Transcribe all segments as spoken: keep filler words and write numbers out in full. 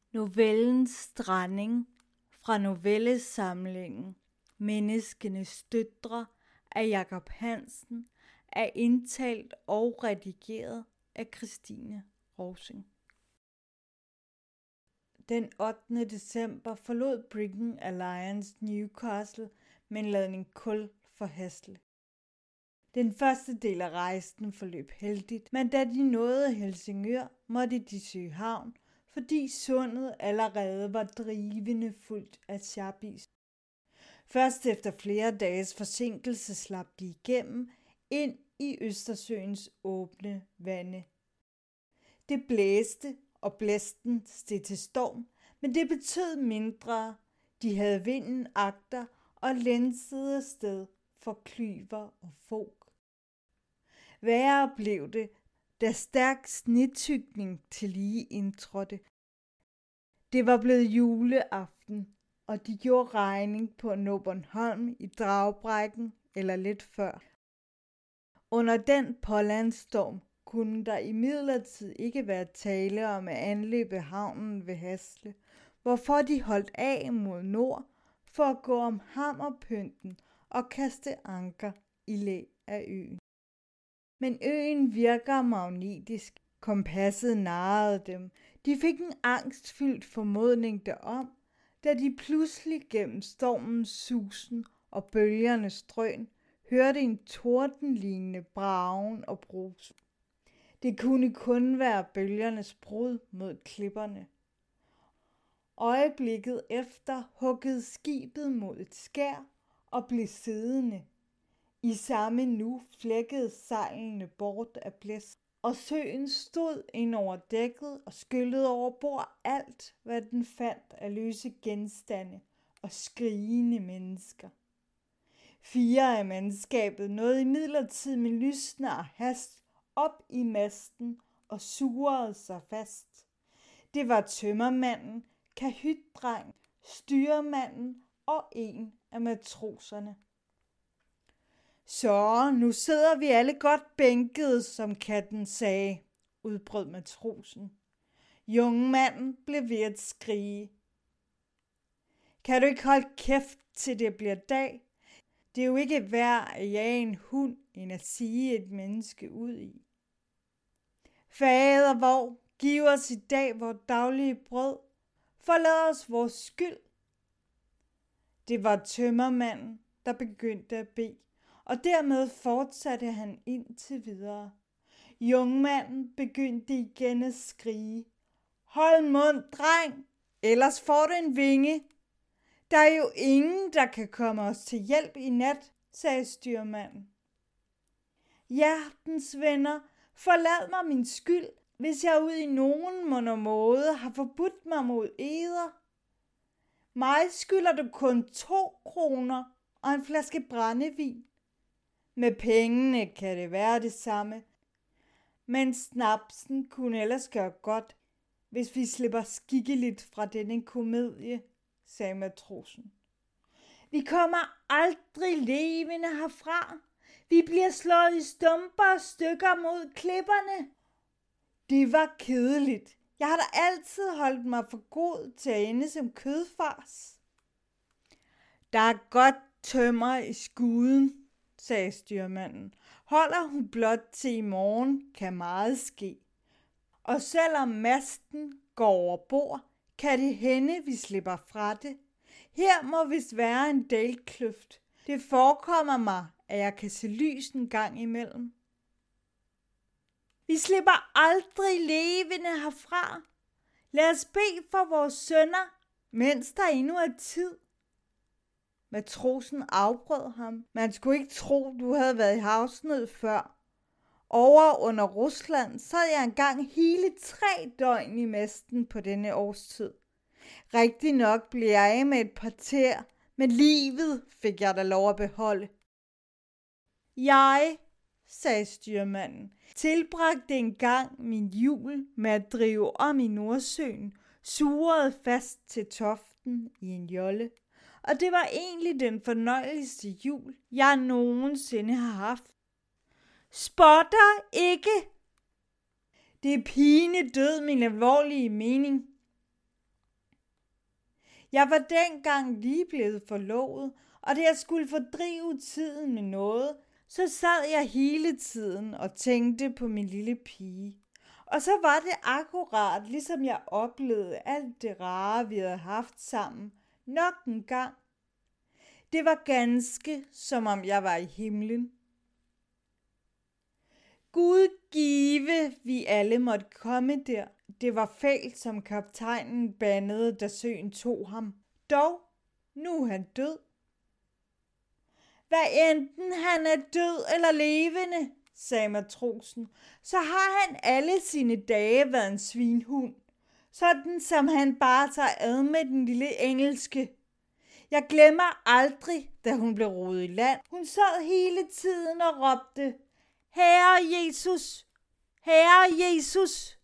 Novellens stranding fra novellesamlingen Menneskenes døtre af Jacob Hansen er indtalt og redigeret af Christine Rosing. Den ottende december forlod Brigham Alliance Newcastle med en ladning kul for Hasle. Den første del af rejsen forløb heldigt, men da de nåede Helsingør, måtte de søge havn, fordi sundet allerede var drivende fuldt af sharpies. Først efter flere dages forsinkelse slap de igennem ind i Østersøens åbne vande. Det blæste, og blæsten steg til storm, men det betød mindre. De havde vinden agter og lænsede afsted for klyver og fog. Værre blev det, da stærk snetykning til lige indtrådte. Det var blevet juleaften, og de gjorde regning på at nå Bornholm i Dragbrækken eller lidt før. Under den pålandsstorm kunne der imidlertid ikke være tale om at anløbe havnen ved Hasle, hvorfor de holdt af mod nord for at gå om Hammerpynten og kaste anker i læ af øen. Men øen virker magnetisk. Kompasset narrede dem. De fik en angstfyldt formodning derom, da de pludselig gennem stormens susen og bølgernes drøn hørte en tordenlignende bragen og brus. Det kunne kun være bølgernes brud mod klipperne. Øjeblikket efter huggede skibet mod et skær og blev siddende. I samme nu flækkede sejlene bort af blæst, og søen stod ind over dækket og skyllede over bord alt, hvad den fandt af løse genstande og skrigende mennesker. Fire af mandskabet nåede imidlertid med lysende hast op i masten og surede sig fast. Det var tømmermanden, kahytdreng, styrmanden og en af matroserne. Så, nu sidder vi alle godt bænkede, som katten sagde, udbrød matrosen. Jungmanden blev ved at skrige. Kan du ikke holde kæft, til det bliver dag? Det er jo ikke værd at jage en hund, end at sige et menneske ud i. Fader vor, giv os i dag vores daglige brød. Forlad os vores skyld. Det var tømmermanden, der begyndte at bede, og dermed fortsatte han indtil videre. Jungmanden begyndte igen at skrige. Hold mund, dreng, ellers får du en vinge. Der er jo ingen, der kan komme os til hjælp i nat, sagde styrmanden. Hjertens venner, forlad mig min skyld, hvis jeg ud i nogen måneder måde har forbudt mig mod eder. Mig skylder du kun to kroner og en flaske brændevin. Med pengene kan det være det samme, men snapsen kunne ellers gøre godt, hvis vi slipper skikkeligt fra denne komedie, sagde matrosen. Vi kommer aldrig levende herfra. Vi bliver slået i stumper og stykker mod klipperne. Det var kedeligt. Jeg har da altid holdt mig for god til at ende som kødfars. Der er godt tømmer i skuden, sagde styrmanden. Holder hun blot til i morgen, kan meget ske. Og selvom masten går over bord, kan det hænde, vi slipper fra det. Her må vist være en dalkløft. Det forekommer mig, at jeg kan se lys en gang imellem. Vi slipper aldrig levende herfra. Lad os bede for vores sønner, mens der endnu er tid. Matrosen afbrød ham. Man skulle ikke tro, du havde været i havsnød før. Over under Rusland sad jeg engang hele tre døgn i masten på denne årstid. Rigtig nok blev jeg af med et par tær, men livet fik jeg da lov at beholde. Jeg, sagde styrmanden, tilbragte engang min jul med at drive om i Nordsøen, surret fast til toften i en jolle. Og det var egentlig den fornøjeligste jul, jeg nogensinde har haft. Spotter ikke! Det er pine død min alvorlige mening. Jeg var dengang lige blevet forlovet, og da jeg skulle fordrive tiden med noget, så sad jeg hele tiden og tænkte på min lille pige. Og så var det akkurat, ligesom jeg oplevede alt det rare, vi havde haft sammen, nok en gang. Det var ganske, som om jeg var i himlen. Gud give, vi alle måtte komme der. Det var fælt, som kaptajnen bandede, da søen tog ham. Dog, nu er han død. Hvad enten han er død eller levende, sagde matrosen, så har han alle sine dage været en svinhund, sådan som han bare tager ad med den lille engelske. Jeg glemmer aldrig, da hun blev rodet i land. Hun sad hele tiden og råbte, Herre Jesus, Herre Jesus.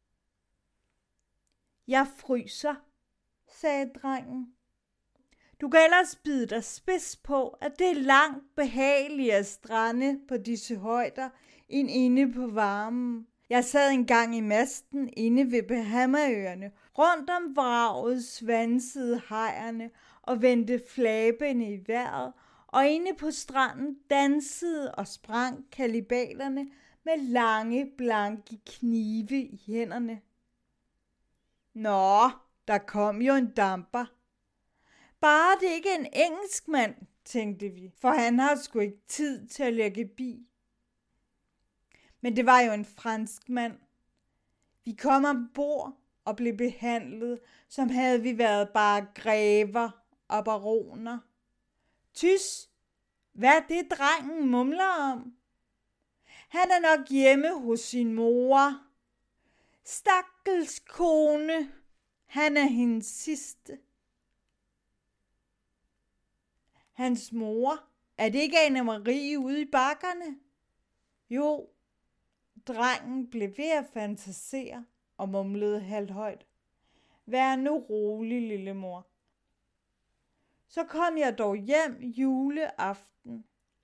Jeg fryser, sagde drengen. Du kan ellers bide dig spids på, at det er langt behageligere at strande på disse højder, end inde på varmen. Jeg sad engang i masten inde ved Bahamaøerne, rundt om vraget svansede hajerne og vendte flabene i vejret, og inde på stranden dansede og sprang kalibalerne med lange, blanke knive i hænderne. Nå, der kom jo en damper. Bare det ikke er en engelskmand, tænkte vi, for han har sgu ikke tid til at lægge bi. Men det var jo en franskmand. Vi kom ombord og blev behandlet, som havde vi været bare grever og baroner. Tys, hvad er det, drengen mumler om? Han er nok hjemme hos sin mor. Stakkels kone, han er hendes sidste. Hans mor, er det ikke Anne Marie ude i bakkerne? Jo, drengen blev ved at fantasere og mumlede halvt højt. Vær nu rolig, lille mor. Så kom jeg dog hjem juleaften.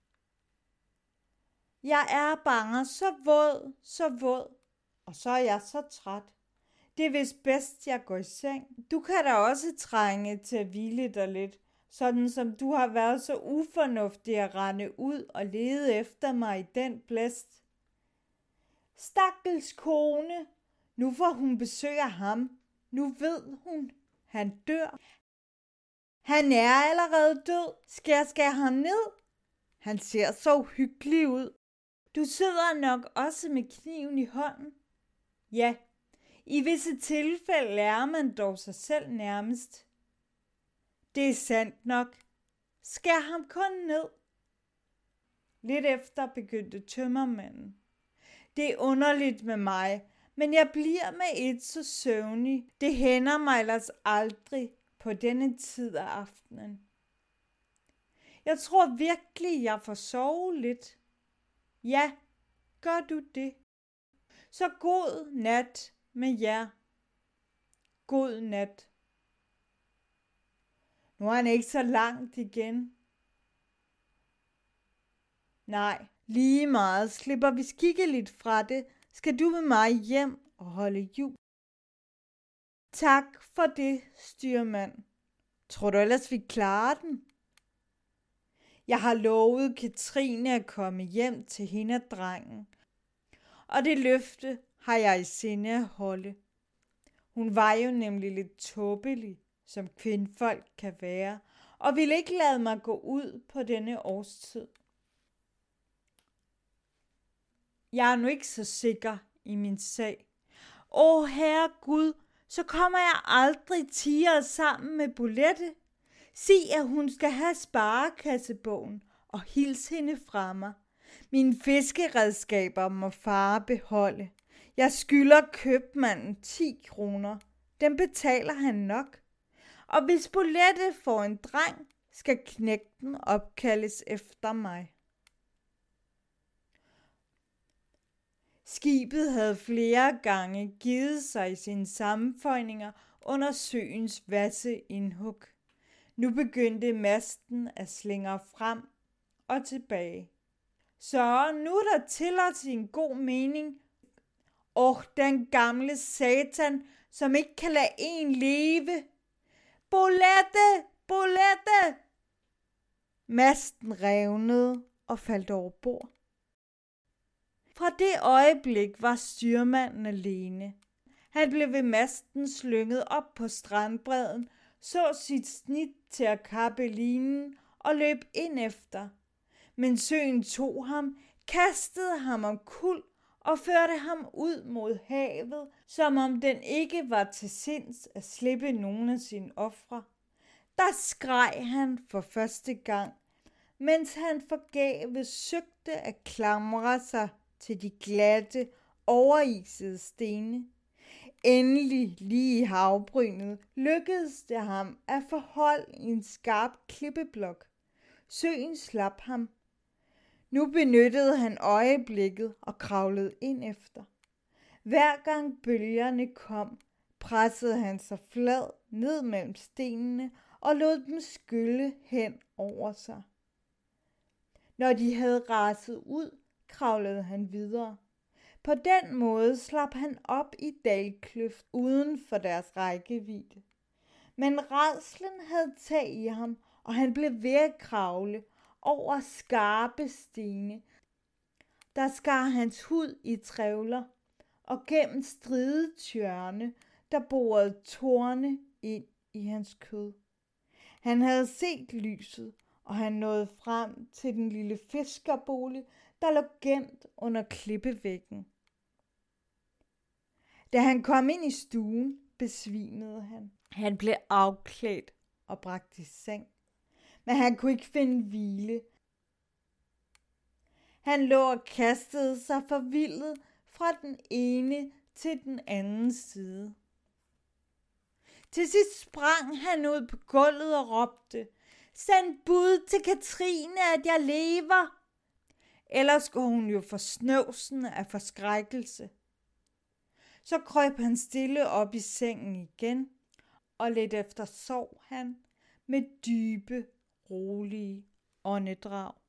Jeg er bange, så våd, så våd, og så er jeg så træt. Det er vist bedst, jeg går i seng. Du kan da også trænge til at hvile dig lidt, sådan som du har været så ufornuftig at rende ud og lede efter mig i den blæst. Stakkels kone, nu får hun besøg af ham. Nu ved hun, han dør. Han er allerede død. Skal jeg skære ham ned? Han ser så uhyggelig ud. Du sidder nok også med kniven i hånden. Ja, i visse tilfælde lærer man dog sig selv nærmest. Det er sandt nok. Skær ham kun ned. Lidt efter begyndte tømmermanden. Det er underligt med mig, men jeg bliver med et så søvnig. Det hænder mig ellers aldrig på denne tid af aftenen. Jeg tror virkelig, jeg får sove lidt. Ja, gør du det? Så god nat med jer. God nat. Nu er han ikke så langt igen. Nej, lige meget. Slipper vi skikkeligt fra det, skal du med mig hjem og holde jul. Tak for det, styrmand. Tror du ellers, vi klarer den? Jeg har lovet Katrine at komme hjem til hende og drengen, og det løfte har jeg i sinde at holde. Hun var jo nemlig lidt tåbelig, som kvindfolk kan være, og ville ikke lade mig gå ud på denne årstid. Jeg er nu ikke så sikker i min sag. Åh, herre Gud, så kommer jeg aldrig tiere sammen med Bolette. Sig, at hun skal have sparekassebogen og hils hende fra mig. Mine fiskeredskaber må far beholde. Jeg skylder købmanden ti kroner. Den betaler han nok. Og hvis Bolette får en dreng, skal knægten opkaldes efter mig. Skibet havde flere gange givet sig i sine sammenføjninger under søens vasse indhug. Nu begyndte masten at slingre frem og tilbage. Så nu er der til os i en god mening. Åh, den gamle satan, som ikke kan lade en leve. Bolette! Bolette! Masten revnede og faldt over bord. Fra det øjeblik var styrmanden alene. Han blev ved masten slynget op på strandbredden, så sit snit til at kappe linen og løb ind efter. Men søen tog ham, kastede ham omkuld og førte ham ud mod havet, som om den ikke var til sinds at slippe nogen af sine ofre. Der skreg han for første gang, mens han forgæves søgte at klamre sig til de glatte, overisede stene. Endelig lige i havbrynet lykkedes det ham at få hold i en skarp klippeblok. Søen slap ham. Nu benyttede han øjeblikket og kravlede ind efter. Hver gang bølgerne kom, pressede han sig flad ned mellem stenene og lod dem skylle hen over sig. Når de havde raset ud, kravlede han videre. På den måde slap han op i dalkløft uden for deres rækkevidde. Men rædslen havde tag i ham, og han blev ved at kravle over skarpe stene. Der skar hans hud i trævler, og gennem stride tjørne, der borede torne ind i hans kød. Han havde set lyset, og han nåede frem til den lille fiskerbolig, der lå gemt under klippevæggen. Da han kom ind i stuen, besvimede han. Han blev afklædt og bragt i seng, men han kunne ikke finde hvile. Han lå og kastede sig forvildet fra den ene til den anden side. Til sidst sprang han ud på gulvet og råbte, "Send bud til Katrine, at jeg lever!" Ellers skulle hun jo få snøvsen af forskrækkelse. Så krøb han stille op i sengen igen, og lidt efter sov han med dybe, rolige åndedrag.